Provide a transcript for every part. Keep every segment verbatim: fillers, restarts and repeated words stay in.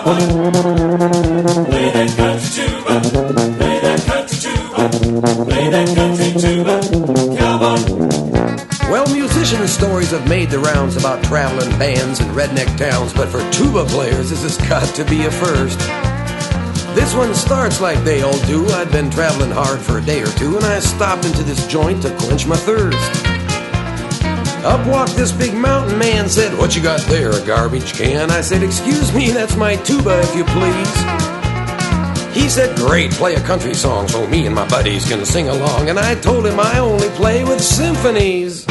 Play that country tuba. Play that country tuba. Play that country tuba. Cowboy. Well, musician stories have made the rounds about traveling bands and redneck towns, but for tuba players, this has got to be a first. This one starts like they all do. I'd been traveling hard for a day or two, and I stopped into this joint to quench my thirst. Up walked this big mountain man, said, "What you got there, a garbage can?" I said, "Excuse me, that's my tuba, if you please." He said, "Great, play a country song so me and my buddies can sing along." And I told him I only play with symphonies.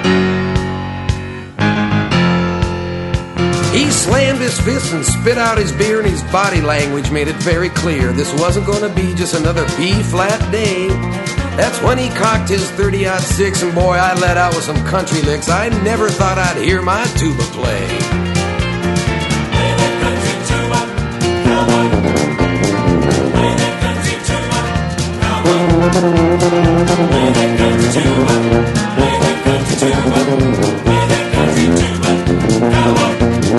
He slammed his fist and spit out his beer, and his body language made it very clear this wasn't going to be just another B-flat day. That's when he cocked his thirty aught six, and boy, I let out with some country licks I never thought I'd hear my tuba play. Play that country tuba, cowboy. Play that country tuba, cowboy. Play that country tuba. Play that country tuba. Play that country tuba, cowboy.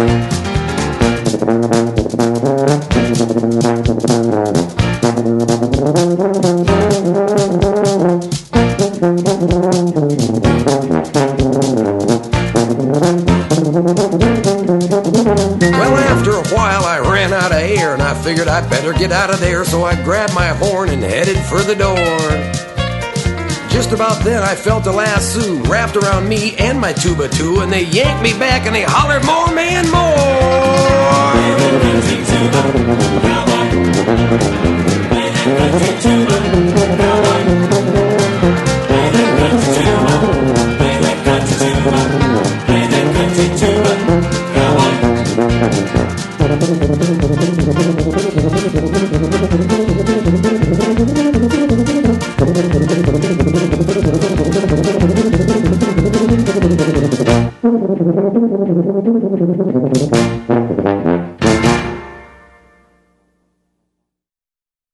Well, after a while I ran out of air, and I figured I'd better get out of there, so I grabbed my horn and headed for the door. Just about then I felt a lasso wrapped around me and my tuba too, and they yanked me back and they hollered, "More, man, more!" Thank you.